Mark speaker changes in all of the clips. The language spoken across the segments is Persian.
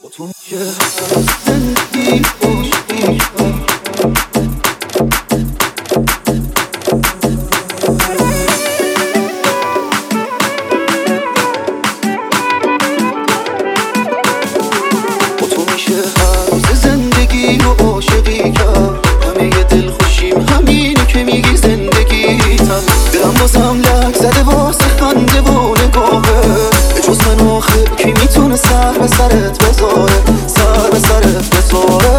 Speaker 1: تو میشه زندگی خوشی زندگی و عاشقی کرد همه دل خوشیم همینی که میگی زندگیتم دلم بازم لک زده واسه خنده و نگاهه به جز من آخه کی میتونه سر به سرت بذاره سر به سرت بذاره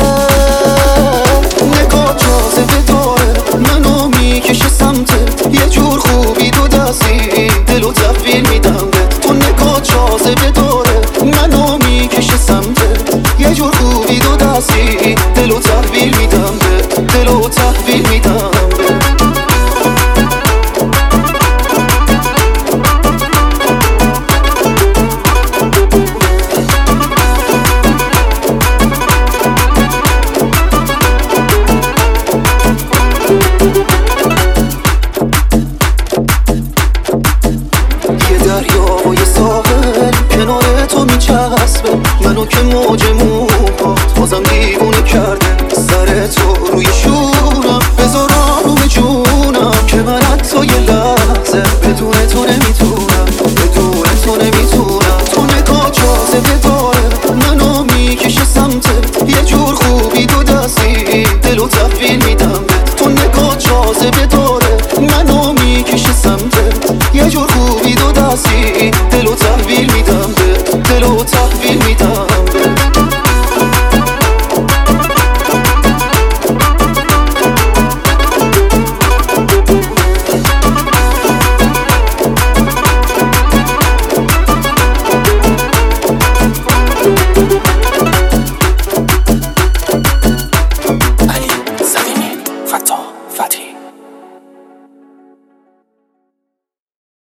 Speaker 1: نگاه جاذبه داره منو میکشه سمتت یه جور خوبی دو دستی دلو تحویل میدم بهت تو نگاه جاذبه داره منو میکشه سمتت یه جور خوبی دو دستی دلو تحویل میدم به دلو تحویل میدم به یه دریا و یه ساحل کنار تو میچسبه منو که موج موهات بازم دیوونه کرده سر تو روی